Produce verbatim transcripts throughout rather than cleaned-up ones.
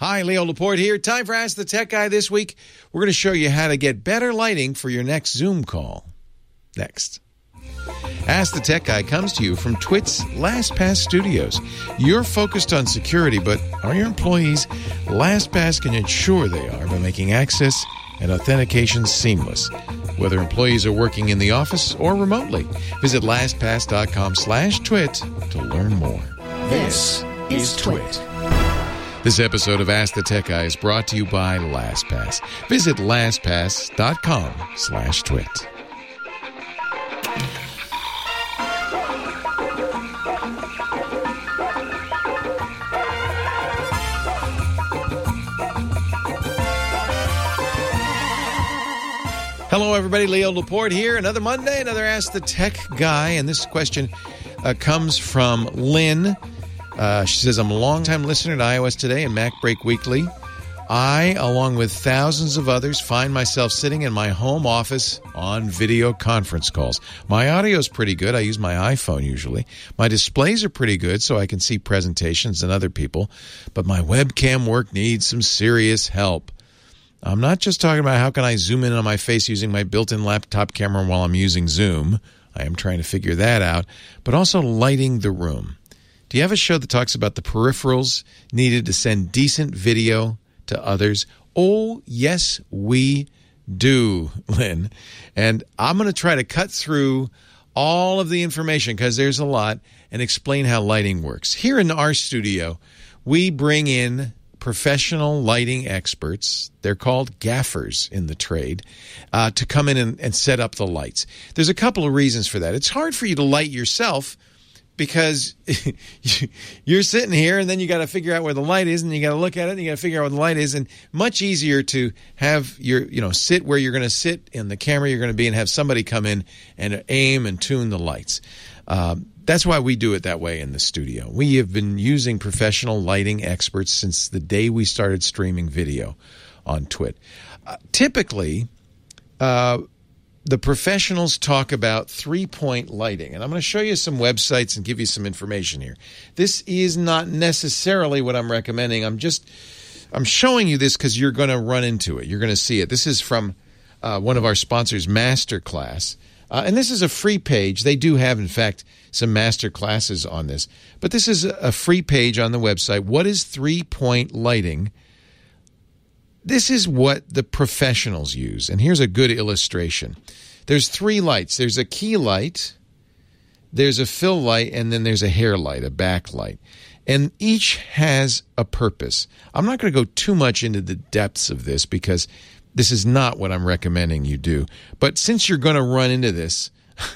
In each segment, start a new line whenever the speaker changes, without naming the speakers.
Hi, Leo Laporte here. Time for Ask the Tech Guy this week. We're going to show you how to get better lighting for your next Zoom call. Next. Ask the Tech Guy comes to you from Twit's LastPass Studios. You're focused on security, but are your employees? LastPass can ensure they are by making access and authentication seamless, whether employees are working in the office or remotely. Visit LastPass.com slash twit to learn more.
This is Twit.
This episode of Ask the Tech Guy is brought to you by LastPass. Visit LastPass.com slash twit. Hello, everybody. Leo Laporte here. Another Monday, another Ask the Tech Guy. And this question uh, comes from Lynn. Uh, she says, I'm a longtime listener to iOS Today and Mac Break Weekly. I, along with thousands of others, find myself sitting in my home office on video conference calls. My audio is pretty good. I use my iPhone usually. My displays are pretty good, so I can see presentations and other people. But my webcam work needs some serious help. I'm not just talking about how can I zoom in on my face using my built-in laptop camera while I'm using Zoom. I am trying to figure that out. But also lighting the room. Do you have a show that talks about the peripherals needed to send decent video to others? Oh, yes, we do, Lynn. And I'm going to try to cut through all of the information, because there's a lot, and explain how lighting works. Here in our studio, we bring in professional lighting experts. They're called gaffers in the trade, uh, to come in and, and set up the lights. There's a couple of reasons for that. It's hard for you to light yourself, because you're sitting here and then you got to figure out where the light is, and you got to look at it and you got to figure out where the light is. And much easier to have your, you know, sit where you're going to sit in the camera you're going to be, and have somebody come in and aim and tune the lights. Um, that's why we do it that way in the studio. We have been using professional lighting experts since the day we started streaming video on Twit. Uh, typically, uh, the professionals talk about three-point lighting, and I'm going to show you some websites and give you some information here. This is not necessarily what I'm recommending. I'm just I'm showing you this because you're going to run into it. You're going to see it. This is from uh, one of our sponsors, Masterclass, uh, and this is a free page. They do have, in fact, some master classes on this, but this is a free page on the website. What is three-point lighting? This is what the professionals use, and here's a good illustration. There's three lights. There's a key light, there's a fill light, and then there's a hair light, a backlight. And each has a purpose. I'm not going to go too much into the depths of this because this is not what I'm recommending you do. But since you're going to run into this,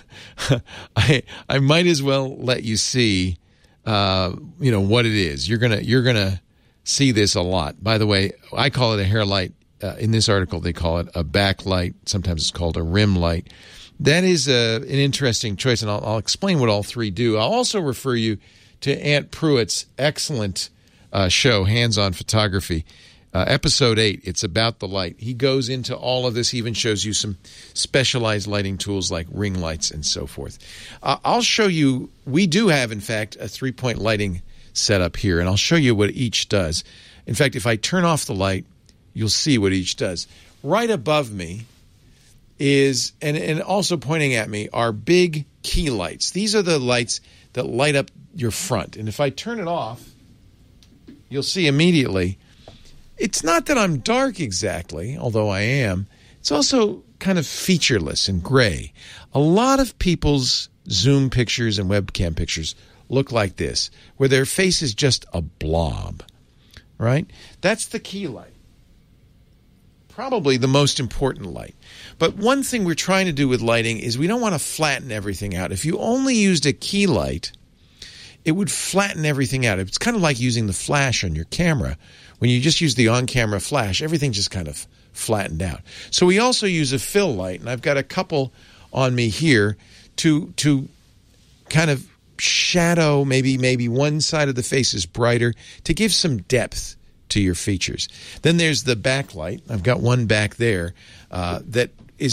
I I might as well let you see uh, you know, what it is. You're gonna you're gonna see this a lot. By the way, I call it a hair light. Uh, in this article, they call it a backlight. Sometimes it's called a rim light. That is a, an interesting choice, and I'll, I'll explain what all three do. I'll also refer you to Ant Pruitt's excellent uh, show, Hands-On Photography, uh, episode eight. It's about the light. He goes into all of this. He even shows you some specialized lighting tools like ring lights and so forth. Uh, I'll show you. We do have, in fact, a three-point lighting setup here, and I'll show you what each does. In fact, if I turn off the light, you'll see what each does. Right above me is, and, and also pointing at me, are big key lights. These are the lights that light up your front. And if I turn it off, you'll see immediately, it's not that I'm dark exactly, although I am. It's also kind of featureless and gray. A lot of people's Zoom pictures and webcam pictures look like this, where their face is just a blob, right? That's the key light. Probably the most important light. But one thing we're trying to do with lighting is we don't want to flatten everything out. If you only used a key light, it would flatten everything out. It's kind of like using the flash on your camera. When you just use the on-camera flash, everything just kind of flattened out. So we also use a fill light, and I've got a couple on me here to to kind of shadow, maybe maybe one side of the face is brighter, to give some depth to your features. Then there's the backlight. I've got one back there uh, that is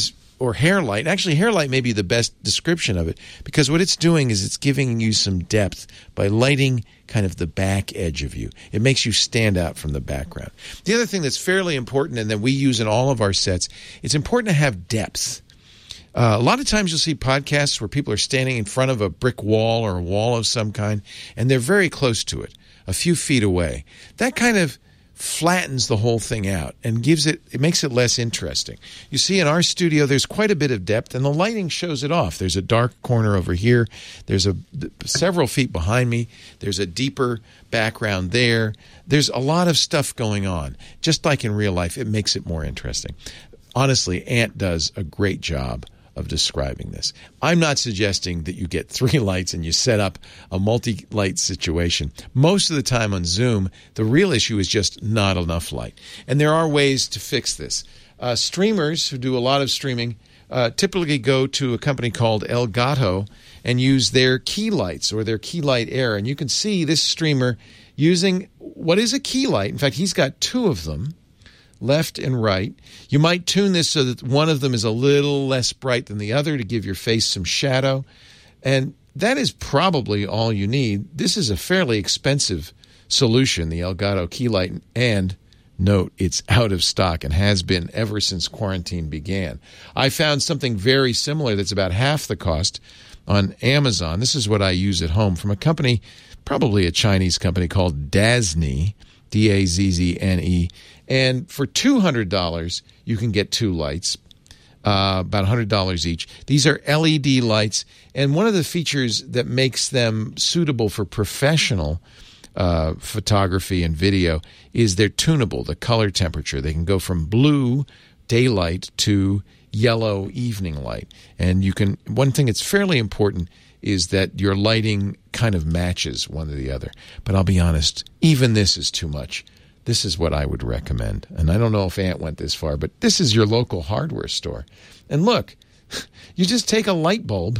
or hair light. Actually, hair light may be the best description of it, because what it's doing is it's giving you some depth by lighting kind of the back edge of you. It makes you stand out from the background. The other thing that's fairly important and that we use in all of our sets, it's important to have depth. Uh, a lot of times you'll see podcasts where people are standing in front of a brick wall or a wall of some kind, and they're very close to it, a few feet away. That kind of flattens the whole thing out and gives it, it makes it less interesting. You see, in our studio, there's quite a bit of depth, and the lighting shows it off. There's a dark corner over here. There's a several feet behind me. There's a deeper background there. There's a lot of stuff going on. Just like in real life, it makes it more interesting. Honestly, Ant does a great job of describing this. I'm not suggesting that you get three lights and you set up a multi-light situation. Most of the time on Zoom, the real issue is just not enough light. And there are ways to fix this. Uh, streamers who do a lot of streaming uh, typically go to a company called Elgato and use their key lights or their key light air. And you can see this streamer using what is a key light. In fact, he's got two of them, left and right. You might tune this so that one of them is a little less bright than the other to give your face some shadow. And that is probably all you need. This is a fairly expensive solution, the Elgato key light. And note, it's out of stock and has been ever since quarantine began. I found something very similar that's about half the cost on Amazon. This is what I use at home from a company, probably a Chinese company called Dazzne, D A Z Z N E. And for two hundred dollars, you can get two lights, uh, about one hundred dollars each. These are L E D lights, and one of the features that makes them suitable for professional uh, photography and video is they're tunable, the color temperature. They can go from blue daylight to yellow evening light. And you can, one thing that's fairly important is that your lighting kind of matches one or the other. But I'll be honest, even this is too much. This is what I would recommend. And I don't know if Ant went this far, but this is your local hardware store. And look, you just take a light bulb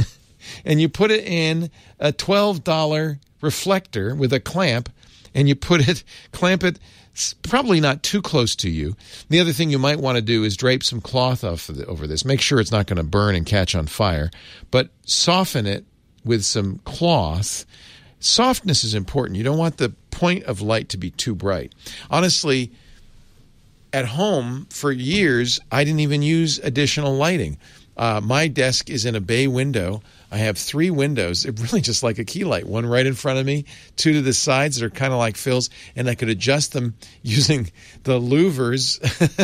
and you put it in a twelve dollar reflector with a clamp, and you put it, clamp it probably not too close to you. The other thing you might want to do is drape some cloth off of the, over this. Make sure it's not going to burn and catch on fire, but soften it with some cloth. Softness is important. You don't want the point of light to be too bright. Honestly, at home for years, I didn't even use additional lighting. Uh, my desk is in a bay window. I have three windows. They're really just like a key light. One right in front of me, two to the sides that are kind of like fills, and I could adjust them using the louvers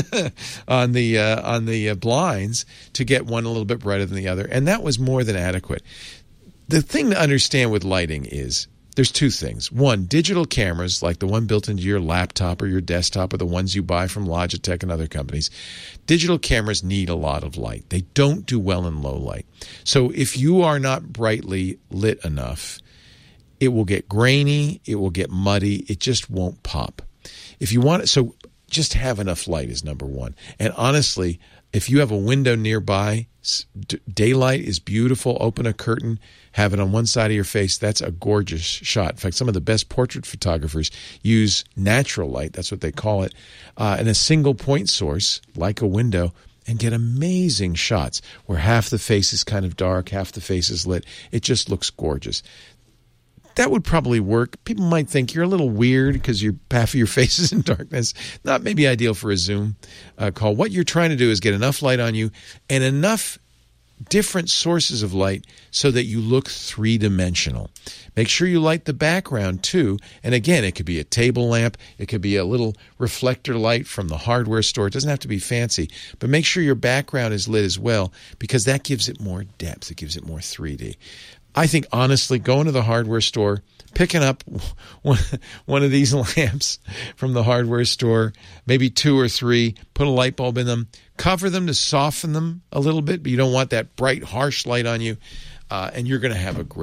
on the uh, on the uh, blinds to get one a little bit brighter than the other, and that was more than adequate. The thing to understand with lighting is there's two things. One, digital cameras like the one built into your laptop or your desktop or the ones you buy from Logitech and other companies, digital cameras need a lot of light. They don't do well in low light. So if you are not brightly lit enough, it will get grainy, it will get muddy, it just won't pop. If you want it, so just have enough light is number one. And honestly, if you have a window nearby, daylight is beautiful. Open a curtain, have it on one side of your face. That's a gorgeous shot. In fact, some of the best portrait photographers use natural light. That's what they call it. Uh, and a single point source, like a window, and get amazing shots where half the face is kind of dark, half the face is lit. It just looks gorgeous. That would probably work. People might think you're a little weird because your half of your face is in darkness. Not maybe ideal for a Zoom uh, call. What you're trying to do is get enough light on you and enough different sources of light so that you look three-dimensional. Make sure you light the background too. And again, it could be a table lamp. It could be a little reflector light from the hardware store. It doesn't have to be fancy. But make sure your background is lit as well, because that gives it more depth. It gives it more three D. I think, honestly, going to the hardware store, picking up one, one of these lamps from the hardware store, maybe two or three, put a light bulb in them, cover them to soften them a little bit, but you don't want that bright, harsh light on you, uh, and you're going to have a great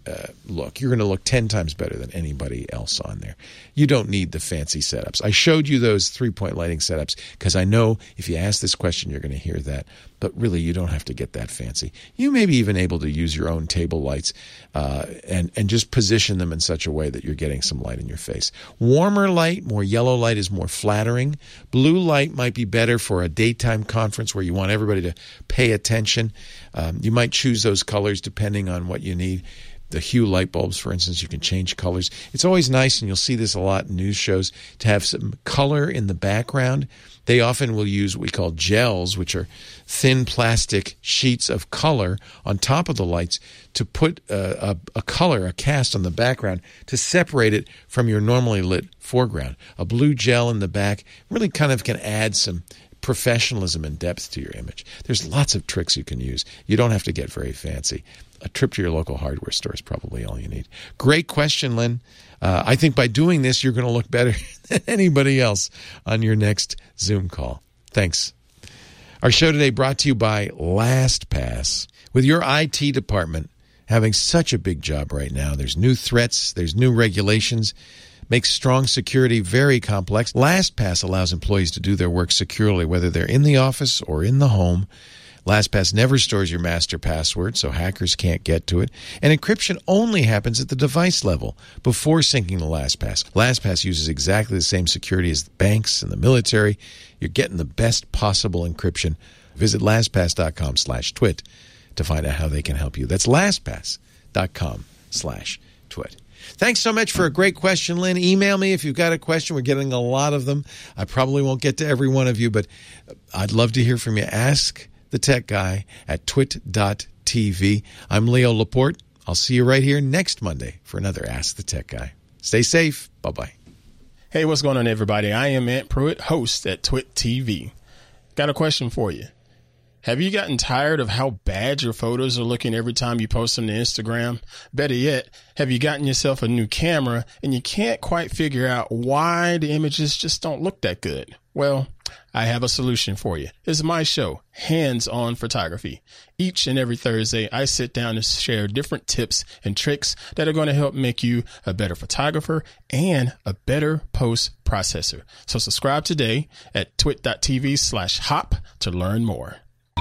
uh, look. You're going to look ten times better than anybody else on there. You don't need the fancy setups. I showed you those three-point lighting setups because I know if you ask this question, you're going to hear that. But really, you don't have to get that fancy. You may be even able to use your own table lights uh, and, and just position them in such a way that you're getting some light in your face. Warmer light, more yellow light is more flattering. Blue light might be better for a daytime conference where you want everybody to pay attention. Um, you might choose those colors depending on what you need. The Hue light bulbs, for instance, you can change colors. It's always nice, and you'll see this a lot in news shows, to have some color in the background. They often will use what we call gels, which are thin plastic sheets of color on top of the lights to put a, a, a color, a cast on the background to separate it from your normally lit foreground. A blue gel in the back really kind of can add some professionalism and depth to your image. There's lots of tricks you can use. You don't have to get very fancy. A trip to your local hardware store is probably all you need. Great question, Lynn. Uh, I think by doing this, you're going to look better than anybody else on your next Zoom call. Thanks. Our show today brought to you by LastPass. With your I T department having such a big job right now, there's new threats, there's new regulations, makes strong security very complex. LastPass allows employees to do their work securely, whether they're in the office or in the home. LastPass never stores your master password, so hackers can't get to it. And encryption only happens at the device level before syncing to LastPass. LastPass uses exactly the same security as the banks and the military. You're getting the best possible encryption. Visit LastPass.com slash twit to find out how they can help you. That's LastPass.com slash twit. Thanks so much for a great question, Lynn. Email me if you've got a question. We're getting a lot of them. I probably won't get to every one of you, but I'd love to hear from you. Ask the Tech Guy at twit dot t v. I'm Leo Laporte. I'll see you right here next Monday for another Ask the Tech Guy. Stay safe. Bye-bye.
Hey, what's going on, everybody? I am Ant Pruitt, host at Twit T V. Got a question for you. Have you gotten tired of how bad your photos are looking every time you post them to Instagram? Better yet, have you gotten yourself a new camera and you can't quite figure out why the images just don't look that good? Well, I have a solution for you. It's my show, Hands On Photography. Each and every Thursday, I sit down and share different tips and tricks that are going to help make you a better photographer and a better post processor. So subscribe today at twit dot t v slash hop to learn more.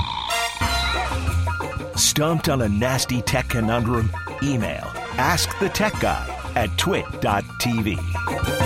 Stumped on a nasty tech conundrum? Email ask the tech guy at twit dot t v.